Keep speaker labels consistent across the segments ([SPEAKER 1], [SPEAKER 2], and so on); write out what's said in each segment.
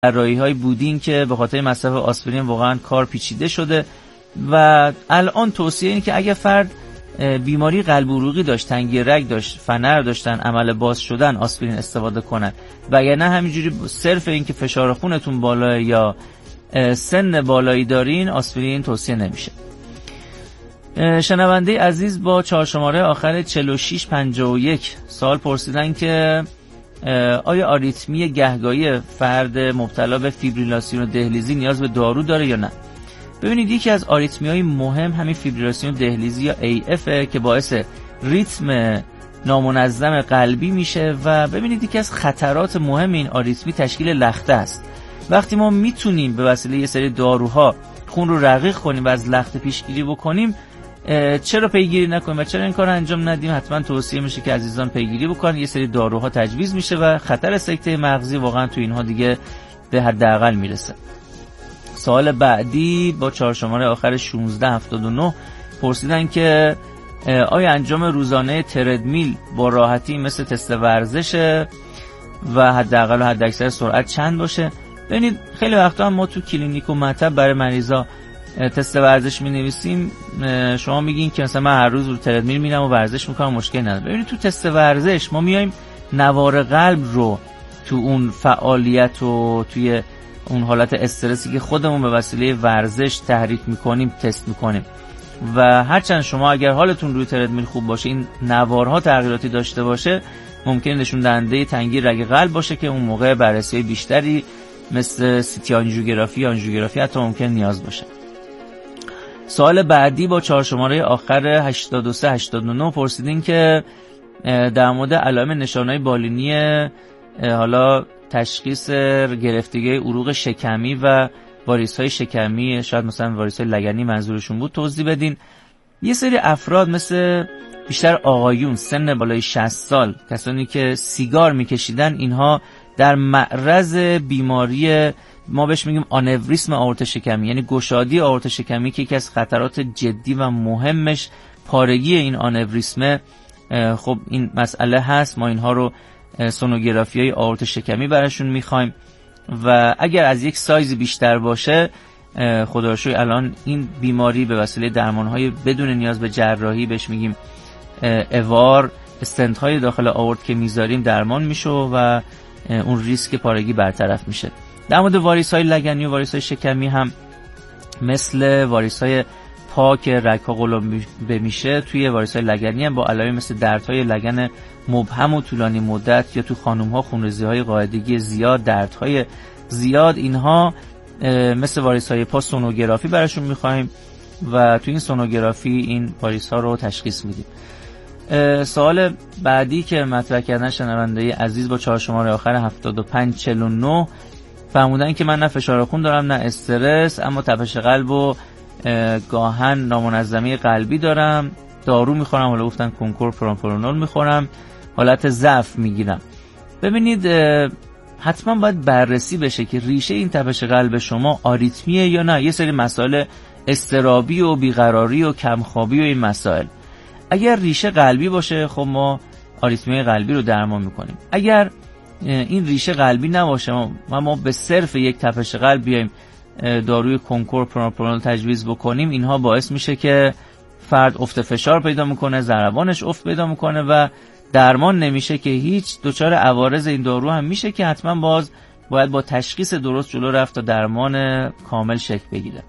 [SPEAKER 1] جراحی‌های بودین که به خاطر مصرف آسپرین واقعا کار پیچیده شده و الان توصیه اینه که اگه فرد بیماری قلب عروقی داشت، تنگی رگ داشت، فنر داشتن، عمل باز شدن، آسپرین استفاده کنن و اگر نه همینجوری صرف این که فشار خونتون بالا یا سن بالایی دارین آسپرین توصیه نمیشه. شنونده عزیز با 4 شماره آخر 4651 سوال پرسیدن که آیا آریتمی گهگاهی فرد مبتلا به فیبریلاسیون دهلیزی نیاز به دارو داره یا نه؟ ببینید یکی از آریتمی‌های مهم همین فیبریلاسیون دهلیزی یا AF که باعث ریتم نامنظم قلبی میشه و ببینید یکی از خطرات مهم این آریتمی تشکیل لخته است. وقتی ما میتونیم به وسیله یه سری داروها خون رو رقیق کنیم و از لخته پیشگیری بکنیم، چرا پیگیری نکنیم و چرا این کار انجام ندیم؟ حتما توصیه میشه که عزیزان پیگیری بکنن. یه سری داروها تجویز میشه و خطر سکته مغزی واقعا تو اینها دیگه به حداقل میرسه. سوال بعدی با 4 شماره آخر 1679 پرسیدن که آیا انجام روزانه تردمیل با راحتی مثل تست ورزشه و حداقل و حداکثر سرعت چند باشه؟ ببینید خیلی وقتا ما تو کلینیک و مطب برای مریضا تست ورزش می‌نویسیم، شما میگین که مثلا من هر روز رو تردمیل میرم و ورزش میکنم، مشکل نداره. ببینید تو تست ورزش ما میایم نوار قلب رو تو اون فعالیت و توی اون حالت استرسی که خودمون به وسیله ورزش تحریک میکنیم تست میکنیم و هرچند شما اگر حالتون روی تردمیل خوب باشه این نوارها تغییراتی داشته باشه ممکنه نشون دهنده تنگی رگ قلب باشه که اون موقع بررسی بیشتری مثل سیتی آنژیوگرافی حتی ممکن نیاز باشه. سوال بعدی با 4 شماره آخر 8389 پرسیدین که در مورد علائم نشانه‌های بالینی حالا تشخیص گرفتگی عروق شکمی و واریس‌های شکمی، شاید مثلا واریس‌های لگنی منظورشون بود، توضیح بدین. یه سری افراد مثل بیشتر آقایون سن بالای 60 سال، کسانی که سیگار میکشیدن، اینها در معرض بیماری ما بهش میگیم آنوریسم آورت شکمی، یعنی گشادی آورت شکمی که یکی از خطرات جدی و مهمش پارگی این آنوریسمه. خب این مسئله هست، ما اینها رو سونوگرافیای آورت شکمی براشون میخوایم و اگر از یک سایز بیشتر باشه خدا رو شکر الان این بیماری به وسیله درمانهای بدون نیاز به جراحی بهش میگیم اوار استنت‌های داخل آورت که میذاریم درمان میشه و اون ریسک پارگی برطرف میشه. در مورد واریس‌های لگنی و واریس‌های شکمی هم مثل واریس‌های پا که رگ‌ها قلمبه میشه، توی واریس‌های لگنی هم با علائم مثل دردهای لگن مبهم و طولانی مدت یا تو خانم‌ها خونریزی‌های قاعدگی زیاد، دردهای زیاد، اینها مثل واریس‌های پا سونوگرافی براشون می‌خوایم و تو این سونوگرافی این واریس‌ها رو تشخیص میدیم. سوال بعدی که مطرح کردن شنونده عزیز با 4 شماره آخر 7549 فرمودن که من نه فشار خون دارم نه استرس، اما تپش قلب و گاهن نامنظمی قلبی دارم، دارو میخورم، حالا گفتن کنکور پرامپرونول میخورم، حالت ضعف میگیرم. ببینید حتما باید بررسی بشه که ریشه این تپش قلب شما آریتمیه یا نه. یه سری مسائل اضطرابی و بیقراری و کمخوابی و این مسائل، اگر ریشه قلبی باشه خب ما آریتمی قلبی رو درمان میکنیم. اگر این ریشه قلبی نباشه ما به صرف یک تپش قلب بیایم داروی کنکور پرامپرونول تجویز بکنیم، اینها باعث میشه که فرد افت فشار پیدا میکنه، ضربانش افت پیدا میکنه و درمان نمیشه که هیچ، دچار عوارض این دارو هم میشه که حتما باید با تشخیص درست جلو رفت تا درمان کامل شکل بگیره.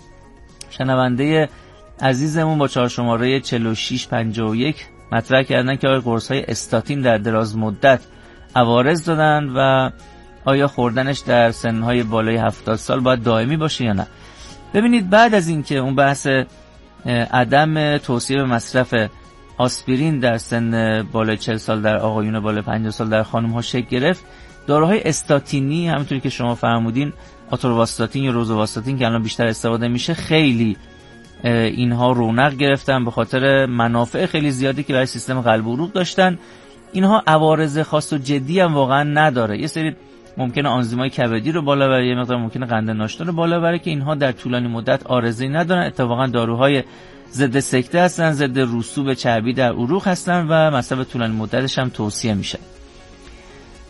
[SPEAKER 1] شنونده عزیزمون با 4 شماره 4651 مطرح کردن که آیا قرص‌های استاتین در دراز مدت عوارض دادن و آیا خوردنش در سنهای بالای 70 سال باید دائمی باشه یا نه. ببینید بعد از اینکه اون بحث عدم توصیه به مصرف آسپرین در سن بالای 40 سال در آقایون، بالای 50 سال در خانم‌ها شکل گرفت، داروهای استاتینی همونطوری که شما فرمودین، آتورواستاتین یا روزوواستاتین که الان بیشتر استفاده میشه، خیلی اینها رونق گرفتن به خاطر منافع خیلی زیادی که برای سیستم قلب و عروق داشتن. اینها عوارض خاص و جدی هم واقعا نداره. یه سری ممکنه آنزیمای کبدی رو بالا ببره، یه مقدار ممکنه قند ناشتا رو بالا ببره که اینها در طولانی مدت عارضه‌ای ندارن. اتفاقا داروهای ضد سکته هستن، ضد رسوب چربی در عروق هستن و مصرف طولانی مدتش هم توصیه میشه.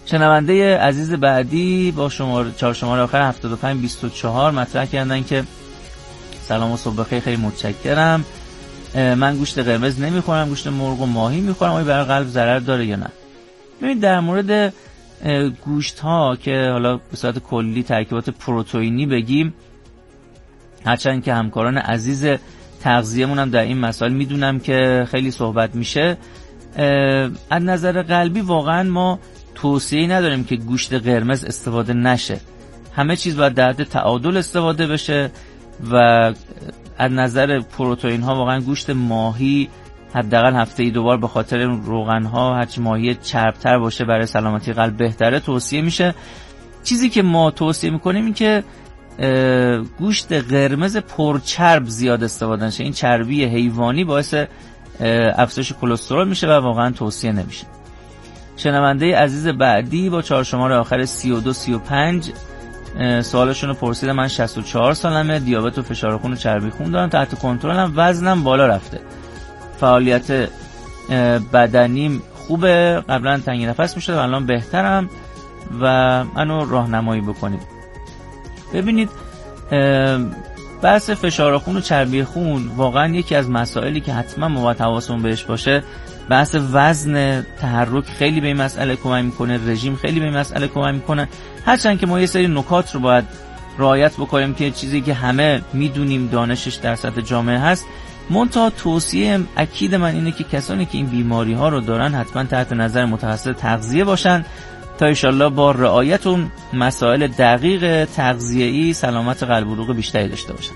[SPEAKER 1] شنونده عزیز بعدی با شماره آخر 7524 مطرح کردن که سلام و صبح بخیر، خیلی متشکرم. من گوشت قرمز نمیخورم، گوشت مرغ و ماهی میخورم. آیا برای قلب ضرر داره یا نه؟ ببینید در مورد گوشت ها که حالا به صورت کلی ترکیبات پروتئینی بگیم، هرچند که همکاران عزیز تغذیه‌مون هم در این مسائل میدونم که خیلی صحبت میشه، از نظر قلبی واقعا ما توصیه نداریم که گوشت قرمز استفاده نشه. همه چیز باید در حد تعادل استفاده بشه و از نظر پروتئین ها واقعا گوشت ماهی حداقل هفته‌ای 2 بار به خاطر روغن ها، هرچی ماهی چربتر باشه برای سلامتی قلب بهتره توصیه میشه. چیزی که ما توصیه میکنیم این که گوشت قرمز پرچرب زیاد استفاده نشه. این چربی حیوانی باعث افزایش کلسترول میشه و واقعا توصیه نمیشه. شنونده عزیز بعدی با 4 شماره آخر 3235 سوالشون رو پرسیدم. من 64 سالمه، دیابت و فشار خون و چربی خون دارم، تحت کنترلم، وزنم بالا رفته، فعالیت بدنیم خوبه، قبلا تنگی نفس میشد و الان بهترم و منو راهنمایی بکنید. ببینید بحث فشار خون و چربی خون واقعا یکی از مسائلی که حتما ما باید حواسمون بهش باشه. بحث وزن، تحرک خیلی به این مسئله کمک میکنه، رژیم خیلی به این مسئله کمک میکنه. هرچند که ما یه سری نکات رو باید رعایت بکنیم که چیزی که همه میدونیم دانشش در سطح جامعه هست. منتها توصیه اکید من اینه که کسانی که این بیماری ها رو دارن حتما تحت نظر متخصص تغذیه باشن تا انشالله با رعایت اون مسائل دقیق تغذیه‌ای سلامت قلب و عروق بیشتری داشته باشن.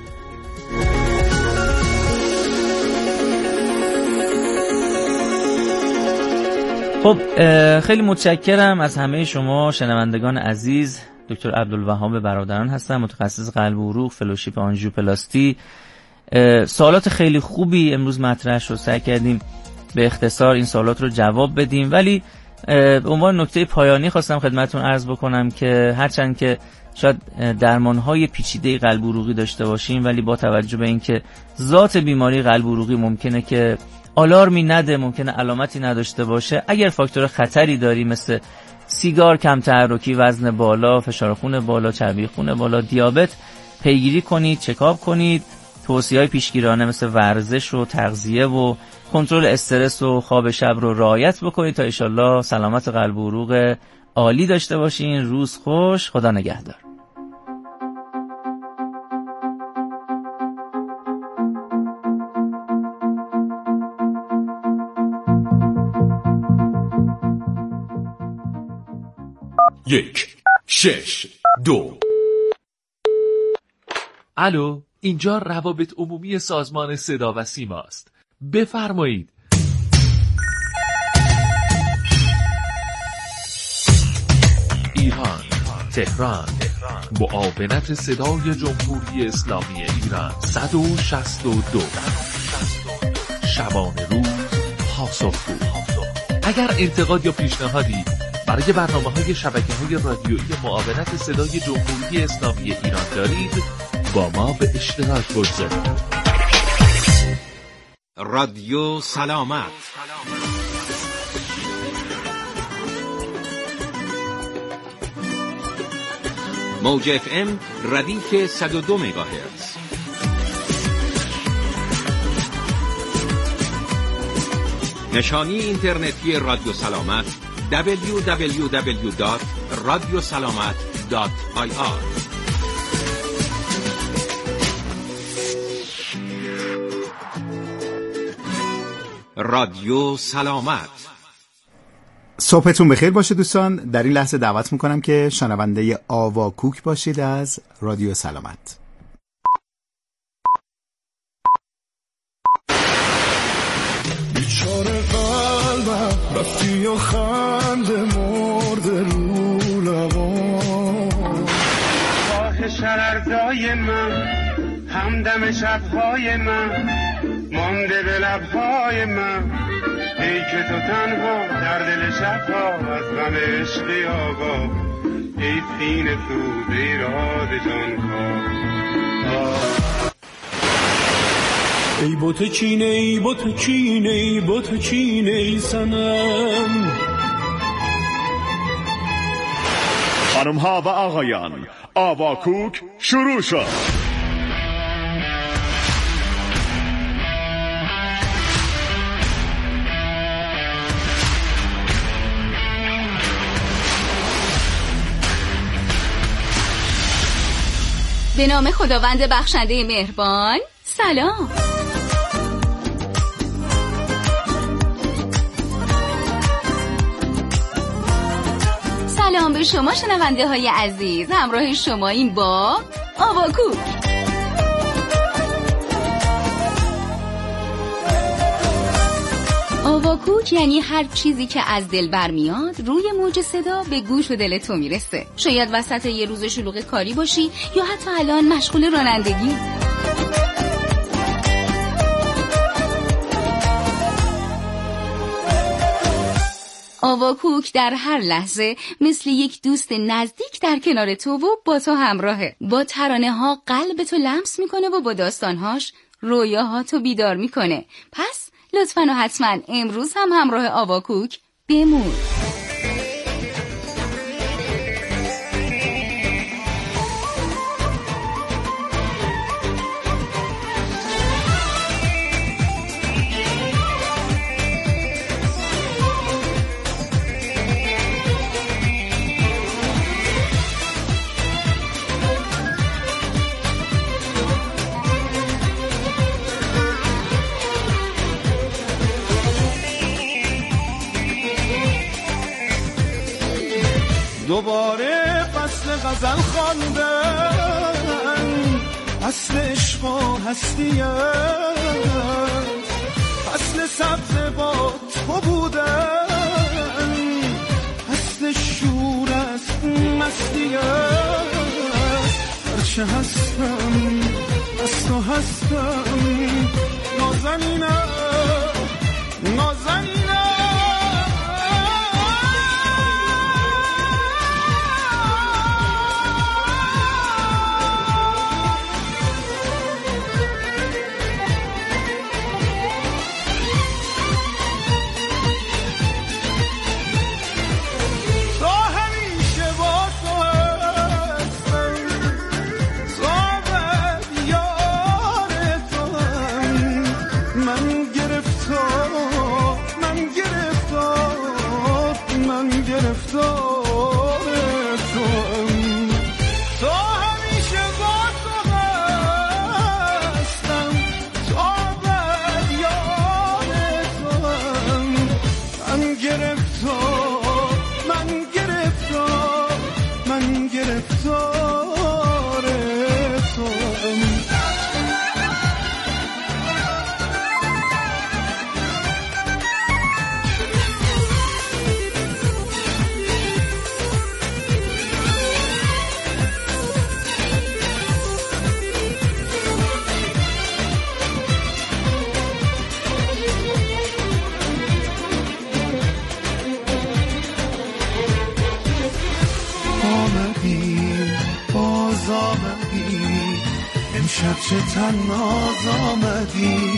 [SPEAKER 1] خب خیلی متشکرم از همه شما شنوندگان عزیز. دکتر عبدالوهاب برادران هستم، متخصص قلب و عروق، فلوشیپ آنژیوپلاستی. سوالات خیلی خوبی امروز مطرح شد، سعی کردیم به اختصار این سوالات رو جواب بدیم، ولی به عنوان نکته پایانی خواستم خدمتتون عرض بکنم که هرچند که شاید درمان‌های پیچیده قلب و عروقی داشته باشیم، ولی با توجه به اینکه ذات بیماری قلب و عروقی ممکنه که آلارمی نده، ممکنه علامتی نداشته باشه، اگر فاکتور خطری داری مثل سیگار، کم تحرکی، وزن بالا، فشار خون بالا، چربی خون بالا، دیابت، پیگیری کنید، چکاپ کنید. توصیه‌های پیشگیرانه مثل ورزش و تغذیه و کنترل استرس و خواب شب رو رعایت بکنید تا انشالله سلامت قلب و عروق عالی داشته باشین. روز خوش، خدا نگهدار.
[SPEAKER 2] یک 6 2. الو، اینجا روابط عمومی سازمان صدا و سیما است. بفرمایید. ایران، تهران، معاونت صدای جمهوری اسلامی ایران 162. شبانه روز پاسخگو. اگر انتقاد یا پیشنهادی برای برنامه‌های شبکه‌های رادیویی معاونت صدای جمهوری اسلامی ایران دارید، با ما به اشتراک بگذارید.
[SPEAKER 3] رادیو سلامت. موج FM ردیف 102 مگاهرتز. نشانی اینترنتی رادیو سلامت www.radiosalamat.ir. رادیو سلامت.
[SPEAKER 4] صبحتون بخیر باشه دوستان. در این لحظه دعوت میکنم که شنونده آوا کوک باشید از رادیو سلامت.
[SPEAKER 5] بیچاره قلبم رفتی و خنده مرده رو لبان،
[SPEAKER 6] راه شررزای من، همدم شبهای من، مانده به لبهای من، ای که تو تنها در دل شبها از غم عشقی آگاه، ای سینه سوز ایراد جانکاه.
[SPEAKER 5] ای بوت چینه، ای بوت چینه، ای بوت چینه ای سنم،
[SPEAKER 7] خانم ها و آقایان، آواکوک شروع شد.
[SPEAKER 8] به نام خداوند بخشنده مهربان. سلام. سلام به شما شنونده های عزیز، همراه شما این با آواکوک. آواکوک یعنی هر چیزی که از دل برمیاد روی موج صدا به گوش و دل تو میرسه. شاید وسط یه روز شلوغ کاری باشی یا حتی الان مشغول رانندگی. آواکوک در هر لحظه مثل یک دوست نزدیک در کنار تو و با تو همراهه. با ترانه ها قلب تو لمس میکنه و با داستانهاش رویاهاتو بیدار میکنه. پس لطفاً و حتماً امروز هم همراه آواکوک بمون.
[SPEAKER 5] دوباره فصل غزل خواندن، فصل عشق و هستیه، فصل سبز با تو بودن، فصل شور است مستیه. هرچه هستم از تو هستم، نازنینه نازنینه. امشب چه تناز آمدی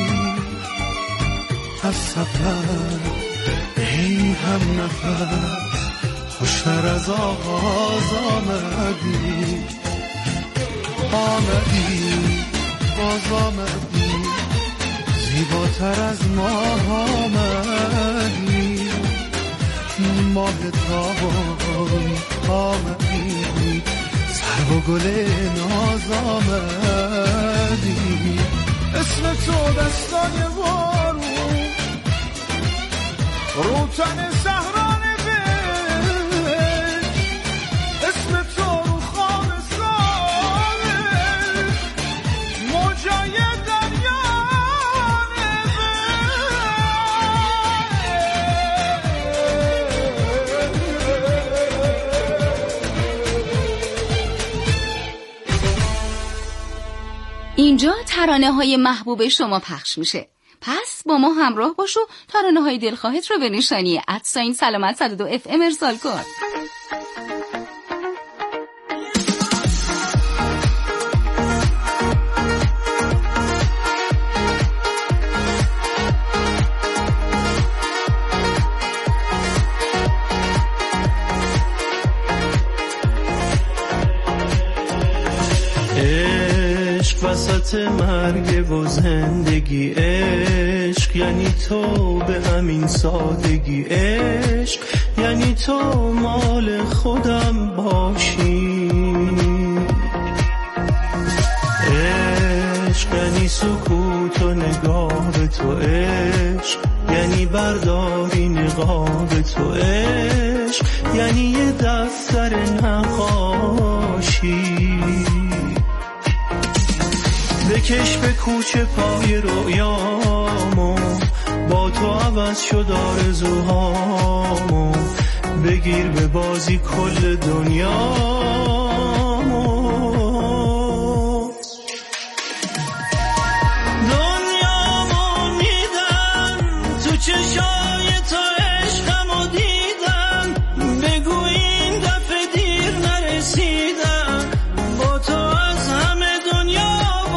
[SPEAKER 5] از سفر، ای هم نفس خوشتر از آغاز آمدی. آمدی باز آمدی، زیباتر از ماه آمدی. ماه تابان آمدی، سرو و گل ناز آمدی. اسم تو دستای بارون رو تن صحرا نوشت، اسم تو رو خواب ساله موجای دریا
[SPEAKER 8] اینجا ترانه های محبوب شما پخش میشه. پس با ما همراه باش و ترانه های دلخواهت رو به نشانی @سلامت 102 FM ارسال کن.
[SPEAKER 9] عشق وسط مرگ و زندگی، عشق یعنی تو به همین سادگی، عشق یعنی تو مال خودم باشی، عشق یعنی سکوت و نگاه به تو، عشق یعنی برداری نقاب تو، عشق یعنی یه دفتر نقاشی، بکش به کوچه پای رویامو، با تو عوض شد آرزوهامو، بگیر به بازی کل دنیامو، دنیامو میدم تو چشای تو، عشقمو دیدم، بگو این دفعه دیر نرسیدم، با تو از همه دنیا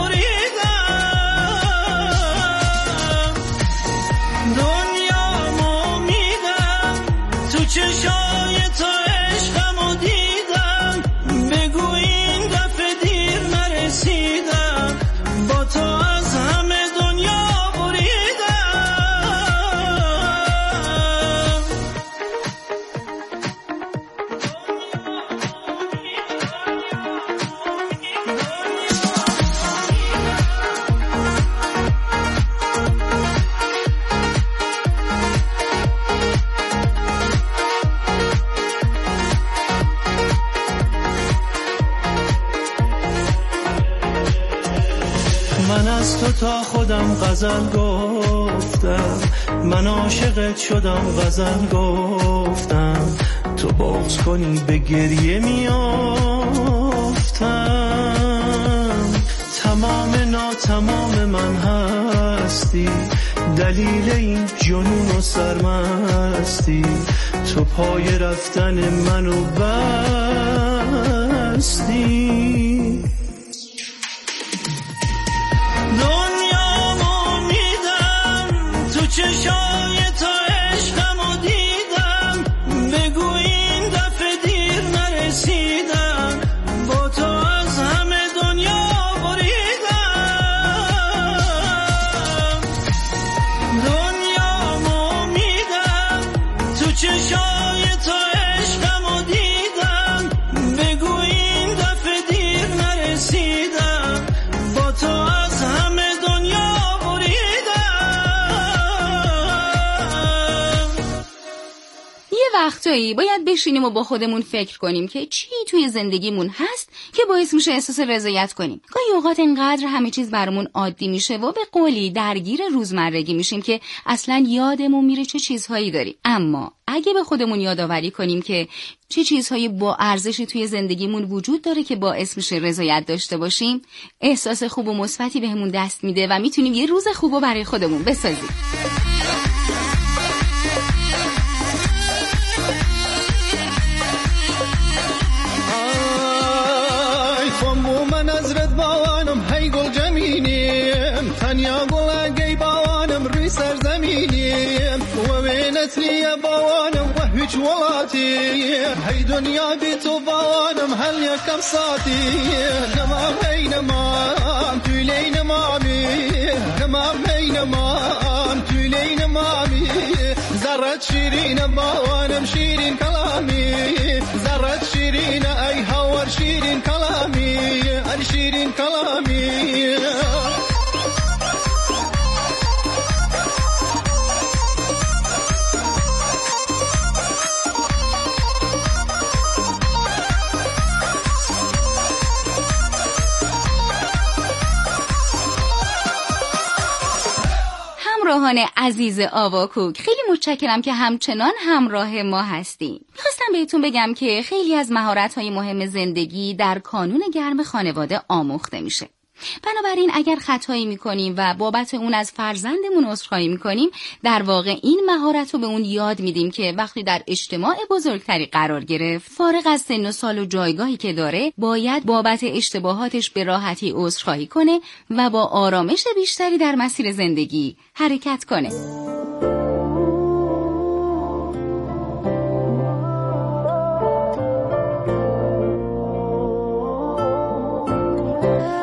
[SPEAKER 9] چشای تو عشقمو دیدم، بگو این دفعه دیر نرسیدم، با تو از همه دنیا من از تو تا خودم غزل گفتم، من عاشقت شدم غزل گفتم، تو بغض کنی به گریه میافتم، تمام ناتمام من هستی، دلیل این جنون و سرمستی، تو پای رفتن منو بستی، چشای تو عشقمو دیدم، بگو این دفعه دیر نرسیدم، با تو از همه دنیا بریدم، دنیامو میدم تو چشای تو عشقمو دیدم، بگو این دفعه دیر نرسیدم، با تو از همه دنیا
[SPEAKER 8] وقتایی باید بشینیم و با خودمون فکر کنیم که چی توی زندگیمون هست که باعث میشه احساس رضایت کنیم. گاهی اوقات اینقدر همه چیز برامون عادی میشه و به قولی درگیر روزمرگی میشیم که اصلا یادمون میره چه چیزهایی داریم. اما اگه به خودمون یادآوری کنیم که چه چیزهایی با ارزشی توی زندگیمون وجود داره که باعث میشه رضایت داشته باشیم، احساس خوب و مثبتی بهمون دست میده و میتونیم یه روز خوبو برای خودمون بسازیم.
[SPEAKER 9] تنیا گلگی باوانم روی سرزمینیم و وینت لیا باوانم و هیچ ولاتی، هی دنیا بی تو باوانم هل یکم ساتی، نمام هی نمام تولی نمامی، نمام هی نمام تولی نمامی، زرت شیرین باوانم شیرین کلامی، زرت شیرین ای هور شیرین کلامی، ای شیرین کلامی.
[SPEAKER 8] همراهان عزیز آواکوک، خیلی متشکرم که همچنان همراه ما هستیم. میخواستم بهتون بگم که خیلی از مهارت‌های مهم زندگی در کانون گرم خانواده آموخته میشه. بنابراین اگر خطایی میکنیم و بابت اون از فرزندمون عذرخواهی میکنیم، در واقع این مهارت رو به اون یاد میدیم که وقتی در اجتماع بزرگتری قرار گرفت، فارغ از سن و سال و جایگاهی که داره، باید بابت اشتباهاتش به راحتی عذرخواهی کنه و با آرامش بیشتری در مسیر زندگی حرکت کنه.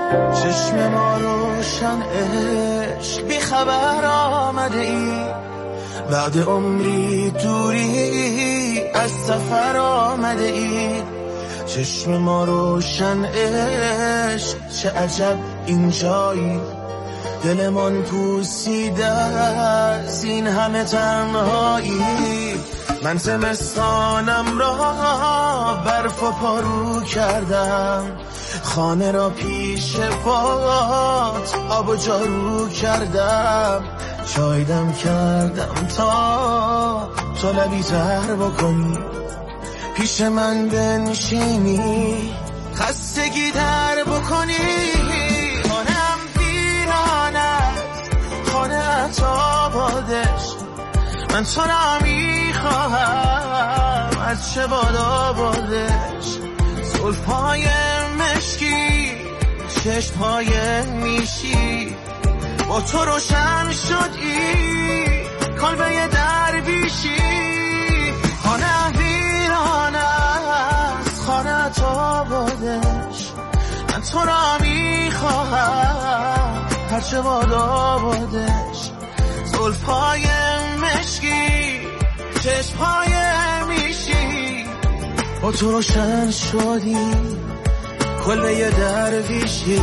[SPEAKER 9] چشم ما روشن عشق بی خبر آمده ای، بعد عمری دوری از سفر آمده ای. چشم ما روشن عشق چه عجب اینجایی، دلمان پوسیده از این همه تنهایی. من زمستانم را برف و پارو کردم، خانه را پیش پات آب و جارو کردم. چایدم کردم تا تو لبی تر بکنی، پیش من بنشینی خستگی در بکنی. خانم ویران است، خانه آبادش، من تو را میخواهم از چه باد آبادش. زلفای مشکی، چشمهای میشی، با تو روشن شدی کلبه درویشی. خانه ویران است، خانه آبادش، من تو را میخواهم هرچه باد آبادش. زلفای مشکی، چشمهای میشی، با تو روشن شدی کلبه درویشی.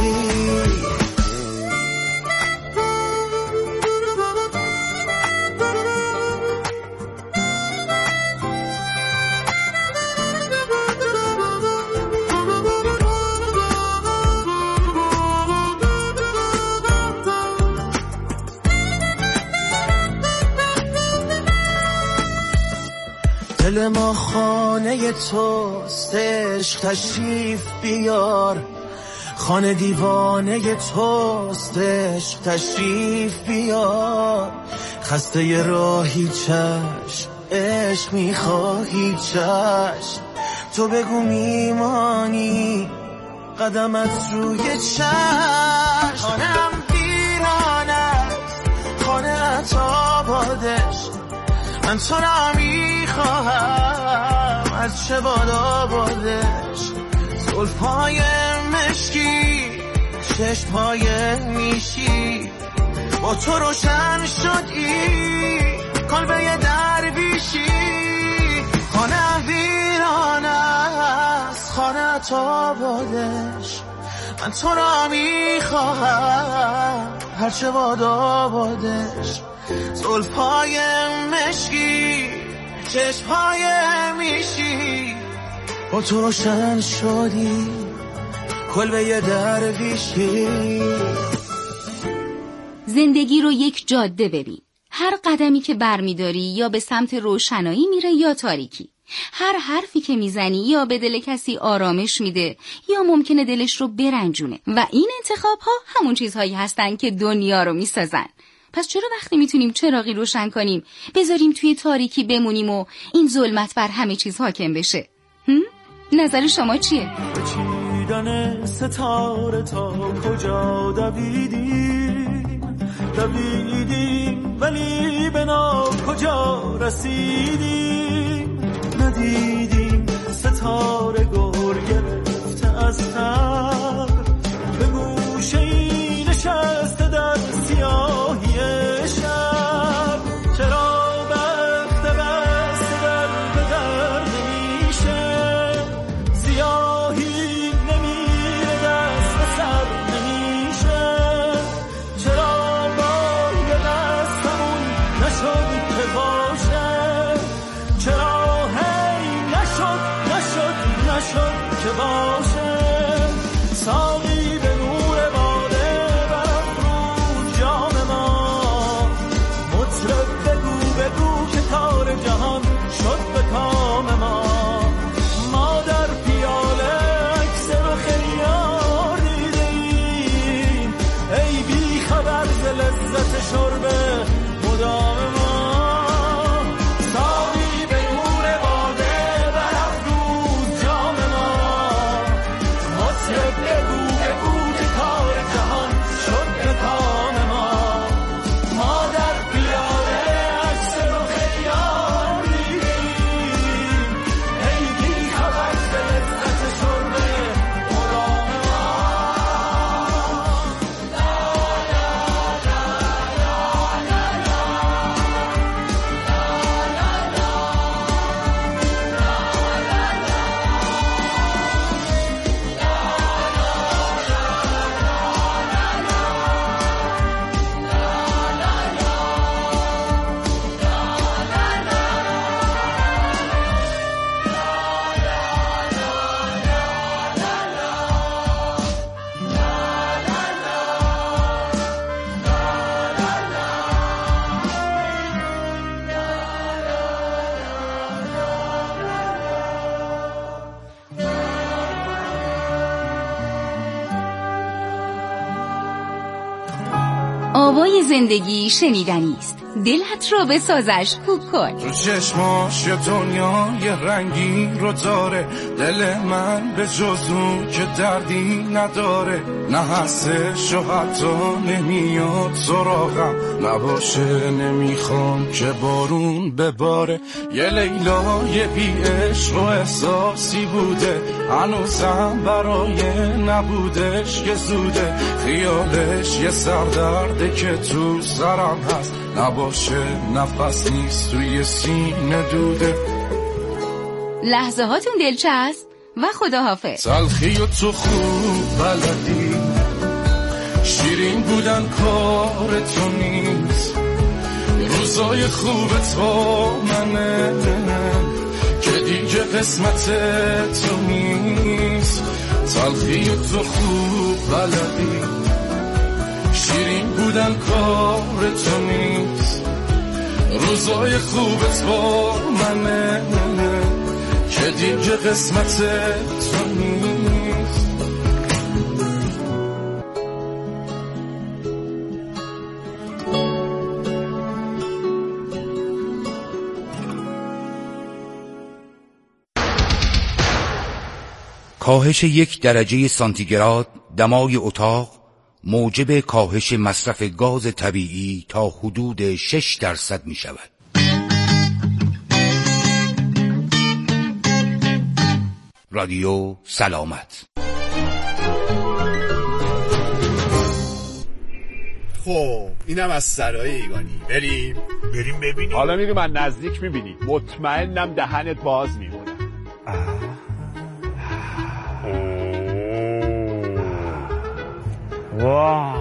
[SPEAKER 9] دل ما خانه توست، عشق تشریف بیار. خانه دیوانه توست، عشق تشریف بیار. خسته راهی چشم، عشق میخواهی چشم. تو بگو میمانی قدمت روی چشم. خانم ویران است، خانه آبادش، من تو را میخواهم از چه باد آبادش. زلفهای مشکی، چشمهای میشی، با تو روشن شدی کلبه درویشی. خانه ویران است، خانه آبادش، من تو را میخواهم هرچه باد آبادش. زلفهای مشکی، چشمهای میشی، با تو روشن شدی کلبه درویشی.
[SPEAKER 8] زندگی رو یک جاده ببین. هر قدمی که برمیداری یا به سمت روشنایی میره یا تاریکی. هر حرفی که میزنی یا به دل کسی آرامش میده یا ممکنه دلش رو برنجونه. و این انتخاب ها همون چیزهایی هستن که دنیا رو میسازن. پس چرا وقتی میتونیم چراغی روشن کنیم بذاریم توی تاریکی بمونیم و این ظلمت بر همه چیز حاکم بشه؟ نظر شما چیه؟
[SPEAKER 5] چیدن ستاره تا کجا دویدیم ولی به کجا رسیدیم. ندیدیم ستاره گر گرفته از تر، به گوشه‌ای نشسته در سیاهی شب. چرا بخت بسته در به در نمیشه، سیاهی نمیره دست به سر نمیشه. چرا باید از همون نشد که باشه، چرا هی نشد که باشه.
[SPEAKER 8] آوای زندگی شنیدنی است. دلت رو بسازش خوب کن.
[SPEAKER 5] تو چشماش یه دنیای رنگی رو داره، دل من به جز اون که دردی نداره. نه هستش و حتی نمیاد سراغم، نباشه نمیخوام که بارون بباره. یه لیلای بی عشق و احساسی بوده، هنوزم برای نبودش که زوده. خیالش یه سردرده که تو سرم هست، نباشه نفس نیست توی سینه دوده.
[SPEAKER 8] لحظه هاتون دلچسب و خداحافظ.
[SPEAKER 5] تلخی و تو خوب بلدی، شیرین بودن کار تو نیست. روزای خوب تو منه که دیگه قسمت تو نیست. تلخی و تو خوب بلدی، شیرین بودن کار تو نیست. روزای خوب تو منه که دیگه قسمت تو نیست.
[SPEAKER 10] کاهش 1 درجه سانتیگراد دمای اتاق موجب کاهش مصرف گاز طبیعی تا حدود 6% می شود. رادیو سلامت.
[SPEAKER 11] خب اینم از سرای ایگانی. بریم ببینیم.
[SPEAKER 7] حالا میری من نزدیک میبینی، مطمئنم دهنت باز میمونه. واه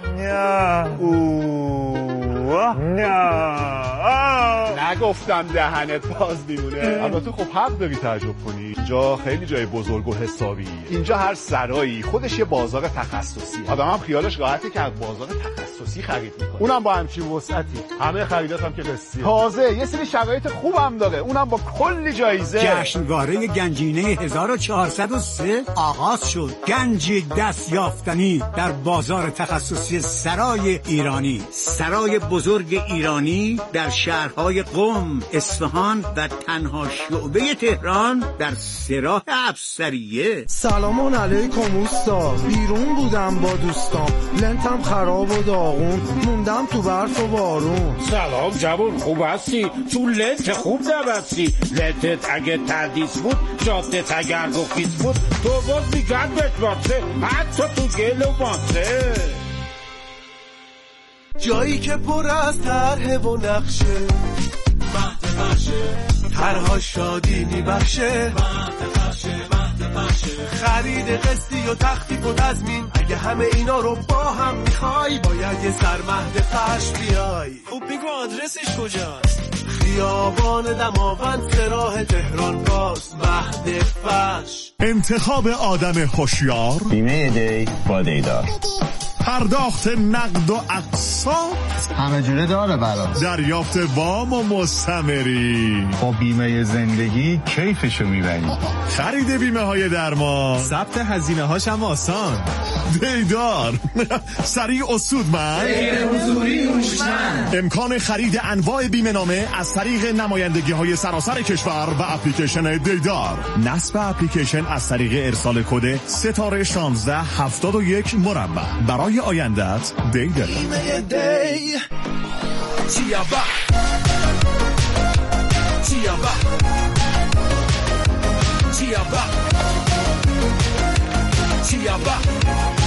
[SPEAKER 7] نگفتم دهنت باز میمونه. البته خب حق داری تعجب کنی، اینجا خیلی جای بزرگ و حسابی. اینجا هر سرایی خودش یه بازار تخصصی، آدم هم خیالش راحته که از بازار تخصصی خرید میکنه، اونم با همچین وسعتی. همه خریدات هم که قسطیه، تازه یه سری شرایط خوبم داره، اونم با کلی جایزه.
[SPEAKER 12] جشنواره گنجینه 1403 آغاز شد. گنج دست یافتنی در بازار تخصصی سرای ایرانی. سرای بزرگ ایرانی در شهرهای قم، اصفهان و تنها شعبه تهران در سراح افسریه.
[SPEAKER 5] سلام علیکم اوستا، بیرون بودم با دوستام، لنتم خراب و داغون، موندم تو برف و بارون.
[SPEAKER 13] سلام جوون، خوب هستی؟ تو لنت خوب نبستی. لنتت اگه تردیس بود، جادت اگر گفیز بود، تو باز میگن بجباسه، حتی تو گل و ماسه.
[SPEAKER 5] جایی که پر از طرح و نقشه، مهد بخشه، طرها شادی میبخشه، خرید قسطی و تخفیف و تضمین. اگه همه اینا رو با هم میخوای، باید یه سرمهد فرش بیای. خوب بگو آدرسش کجاست؟ خیابان دماوند، سراح تهران باز، مهد فرش.
[SPEAKER 7] انتخاب آدم هوشیار،
[SPEAKER 14] بیمه دی با دیدار،
[SPEAKER 7] پرداخت نقد و اقساط
[SPEAKER 14] همه جوره داره برات،
[SPEAKER 7] دریافت وام و مستمری.
[SPEAKER 14] با بیمه زندگی کیفشو میبری.
[SPEAKER 7] خرید بیمه های درمان،
[SPEAKER 11] ثبت هزینه هاش هم آسان.
[SPEAKER 7] دیدار سریع و سودمند،
[SPEAKER 5] غیر حضوری هوشمند.
[SPEAKER 7] امکان خرید انواع بیمه نامه از طریق نمایندگی های سراسر کشور و اپلیکیشن دیدار. نصب اپلیکیشن از طریق ارسال کد *1671 مربع. برای آیندت دیدار.
[SPEAKER 5] بیمه دی چیابا چیابا چیابا چیابا